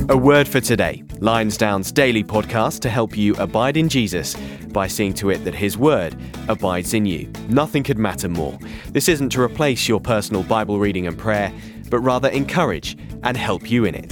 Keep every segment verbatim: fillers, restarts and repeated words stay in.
A word for today, Lionsdown's daily podcast to help you abide in Jesus by seeing to it that his word abides in you. Nothing could matter more. This isn't to replace your personal Bible reading and prayer, but rather encourage and help you in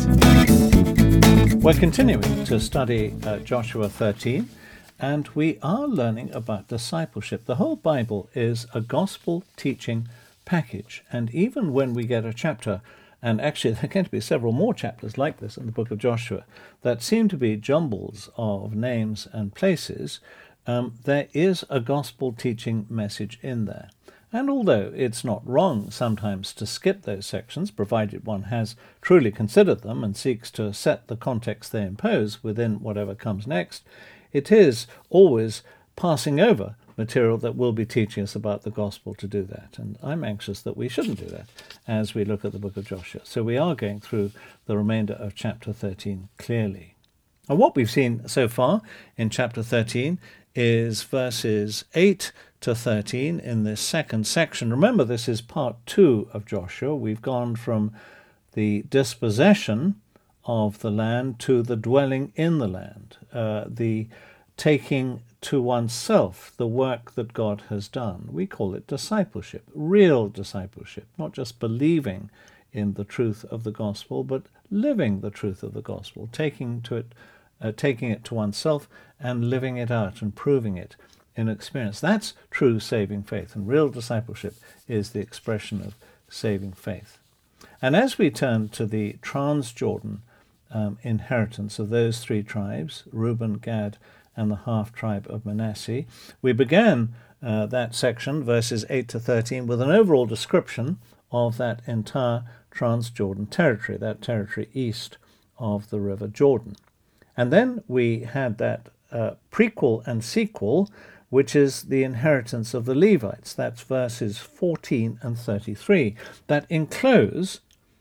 it. We're continuing to study uh, Joshua thirteen, and we are learning about discipleship. The whole Bible is a gospel teaching package, and even when we get a chapter, and actually there are going to be several more chapters like this in the book of Joshua that seem to be jumbles of names and places, um, there is a gospel teaching message in there. And although it's not wrong sometimes to skip those sections, provided one has truly considered them and seeks to set the context they impose within whatever comes next, it is always passing over material that will be teaching us about the gospel to do that. And I'm anxious that we shouldn't do that as we look at the book of Joshua. So we are going through the remainder of chapter thirteen clearly. And what we've seen so far in chapter thirteen is verses eight to thirteen in this second section. Remember, this is part two of Joshua. We've gone from the dispossession of the land to the dwelling in the land, uh, the taking to oneself the work that God has done. We call it discipleship, real discipleship, not just believing in the truth of the gospel, but living the truth of the gospel, taking to it, uh, taking it to oneself and living it out and proving it in experience. That's true saving faith, and real discipleship is the expression of saving faith. And as we turn to the Transjordan um, inheritance of those three tribes, Reuben, Gad, and the half-tribe of Manasseh, we began uh, that section, verses eight to thirteen, with an overall description of that entire Transjordan territory, that territory east of the river Jordan. And then we had that uh, prequel and sequel, which is the inheritance of the Levites. That's verses fourteen and thirty-three, that enclose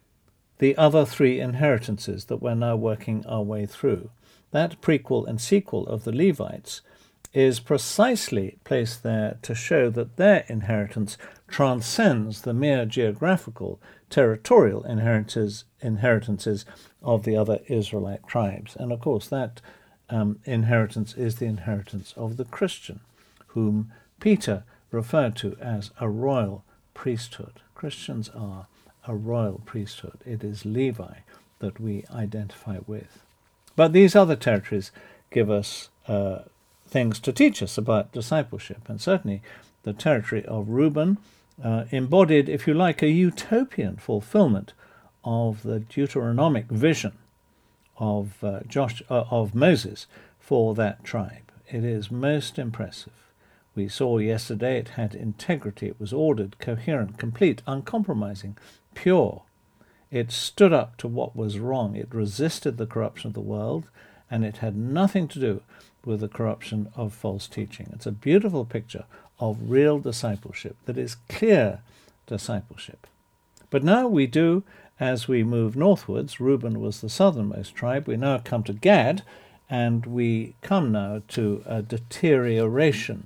the other three inheritances that we're now working our way through. That prequel and sequel of the Levites is precisely placed there to show that their inheritance transcends the mere geographical, territorial inheritances, inheritances of the other Israelite tribes. And of course that um, inheritance is the inheritance of the Christian, whom Peter referred to as a royal priesthood. Christians are a royal priesthood. It is Levi that we identify with. But these other territories give us uh, things to teach us about discipleship, and certainly the territory of Reuben uh, embodied, if you like, a utopian fulfillment of the Deuteronomic vision of uh, Josh, uh, of Moses for that tribe. It is most impressive. We saw yesterday it had integrity, it was ordered, coherent, complete, uncompromising, pure. It stood up to what was wrong. It resisted the corruption of the world, and it had nothing to do with the corruption of false teaching. It's a beautiful picture of real discipleship that is clear discipleship. But now we do, as we move northwards, Reuben was the southernmost tribe, we now come to Gad, and we come now to a deterioration.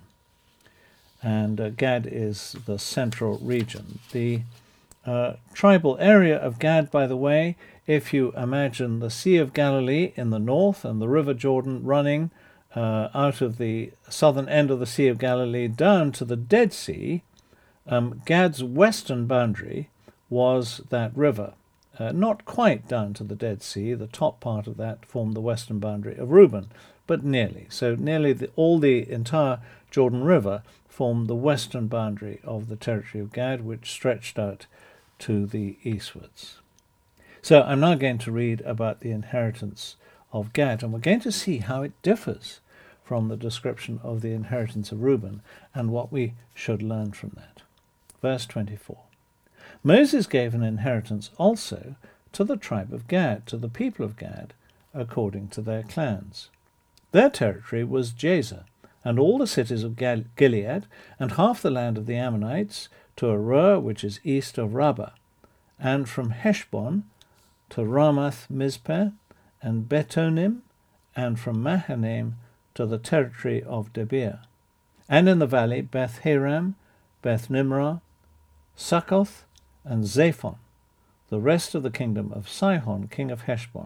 And uh, Gad is the central region. The Uh, tribal area of Gad, by the way, if you imagine the Sea of Galilee in the north and the River Jordan running uh, out of the southern end of the Sea of Galilee down to the Dead Sea, um, Gad's western boundary was that river. Uh, not quite down to the Dead Sea, the top part of that formed the western boundary of Reuben, but nearly. So nearly the, all the entire Jordan River formed the western boundary of the territory of Gad, which stretched out to the eastwards. So I'm now going to read about the inheritance of Gad, and we're going to see how it differs from the description of the inheritance of Reuben and what we should learn from that. Verse twenty-four. Moses gave an inheritance also to the tribe of Gad, to the people of Gad, according to their clans. Their territory was Jazer, and all the cities of Gilead, and half the land of the Ammonites, to Aroer, which is east of Rabbah, and from Heshbon to Ramath Mizpeh, and Betonim, and from Mahanaim to the territory of Debir, and in the valley Beth Haram, Beth Nimrah, Succoth, and Zaphon, the rest of the kingdom of Sihon, king of Heshbon,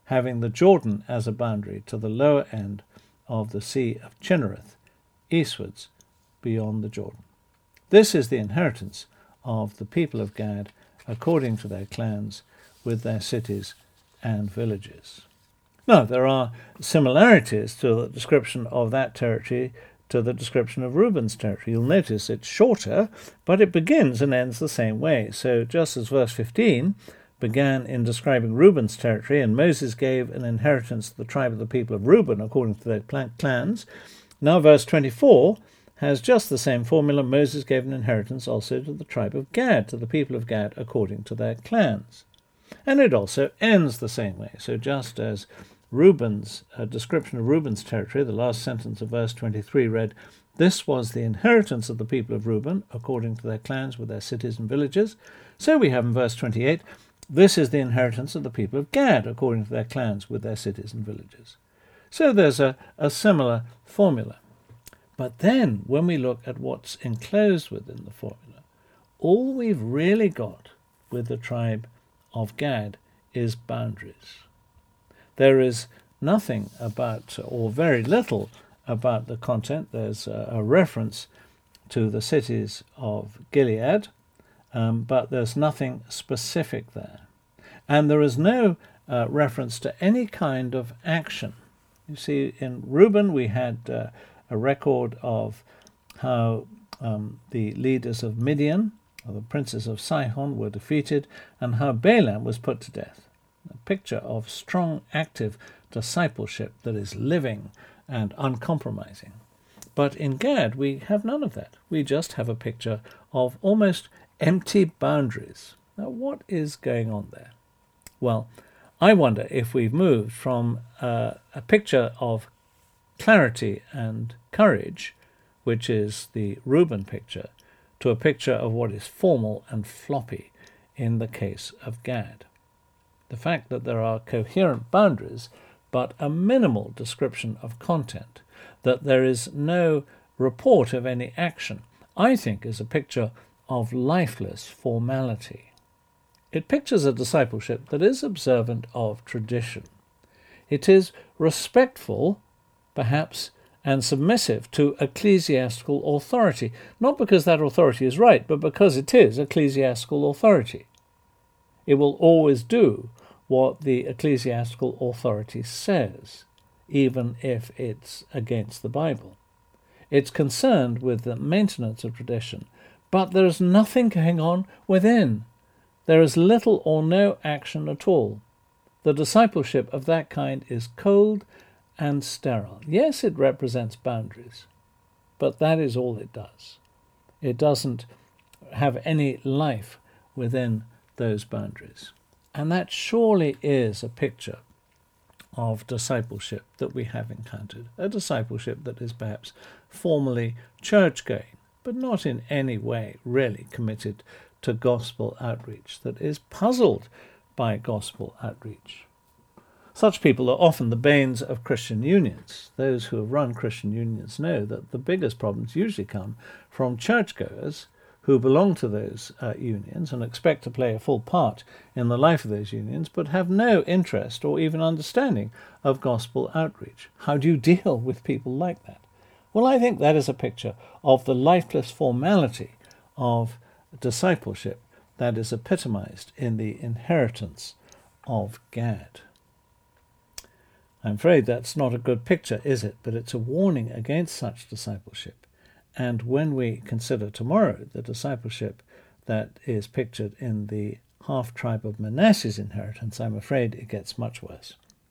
having the Jordan as a boundary to the lower end of the Sea of Chinnereth, eastwards beyond the Jordan. This is the inheritance of the people of Gad, according to their clans, with their cities and villages. Now, there are similarities to the description of that territory to the description of Reuben's territory. You'll notice it's shorter, but it begins and ends the same way. So just as verse fifteen began in describing Reuben's territory, and Moses gave an inheritance to the tribe of the people of Reuben according to their clans, now verse twenty-four has just the same formula. Moses gave an inheritance also to the tribe of Gad, to the people of Gad according to their clans. And it also ends the same way. So just as Reuben's uh, description of Reuben's territory, the last sentence of verse twenty-three read, "This was the inheritance of the people of Reuben, according to their clans with their cities and villages." So we have in verse twenty-eight, "This is the inheritance of the people of Gad, according to their clans with their cities and villages." So there's a, a similar formula. But then, when we look at what's enclosed within the formula, all we've really got with the tribe of Gad is boundaries. There is nothing about, or very little about the content. There's a, a reference to the cities of Gilead, um, but there's nothing specific there. And there is no uh, reference to any kind of action. You see, in Reuben we had uh, a record of how um, the leaders of Midian, or the princes of Sihon, were defeated, and how Balaam was put to death. A picture of strong, active discipleship that is living and uncompromising. But in Gad, we have none of that. We just have a picture of almost empty boundaries. Now, what is going on there? Well, I wonder if we've moved from uh, a picture of clarity and courage, which is the Reuben picture, to a picture of what is formal and floppy in the case of Gad. The fact that there are coherent boundaries, but a minimal description of content, that there is no report of any action, I think is a picture of lifeless formality. It pictures a discipleship that is observant of tradition. It is respectful, perhaps, and submissive to ecclesiastical authority, not because that authority is right, but because it is ecclesiastical authority. It will always do what the ecclesiastical authority says, even if it's against the Bible. It's concerned with the maintenance of tradition, but there is nothing going on within. There is little or no action at all. The discipleship of that kind is cold and sterile. Yes, it represents boundaries, but that is all it does. It doesn't have any life within those boundaries. And that surely is a picture of discipleship that we have encountered, a discipleship that is perhaps formally church-going, but not in any way really committed to gospel outreach, that is puzzled by gospel outreach. Such people are often the banes of Christian unions. Those who have run Christian unions know that the biggest problems usually come from churchgoers who belong to those uh, unions and expect to play a full part in the life of those unions, but have no interest or even understanding of gospel outreach. How do you deal with people like that? Well, I think that is a picture of the lifeless formality of discipleship that is epitomized in the inheritance of Gad. I'm afraid that's not a good picture, is it? But it's a warning against such discipleship. And when we consider tomorrow the discipleship that is pictured in the half-tribe of Manasseh's inheritance, I'm afraid it gets much worse.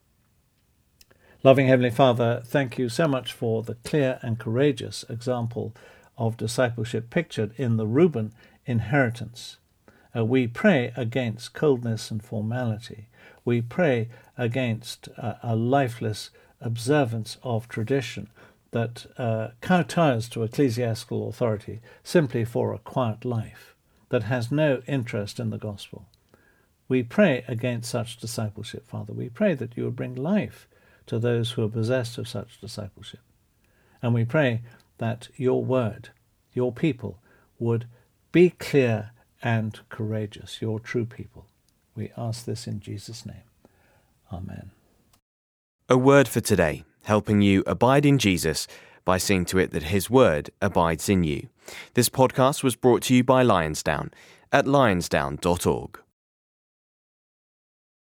Loving Heavenly Father, thank you so much for the clear and courageous example of discipleship pictured in the Reuben inheritance. Uh, we pray against coldness and formality. We pray against uh, a lifeless observance of tradition that uh, kowtows to ecclesiastical authority simply for a quiet life, that has no interest in the gospel. We pray against such discipleship, Father. We pray that you would bring life to those who are possessed of such discipleship. And we pray that your word, your people, would be clear and courageous, your true people. We ask this in Jesus' name. Amen. A Word for Today, helping you abide in Jesus by seeing to it that His Word abides in you. This podcast was brought to you by Lionsdown at lionsdown dot org.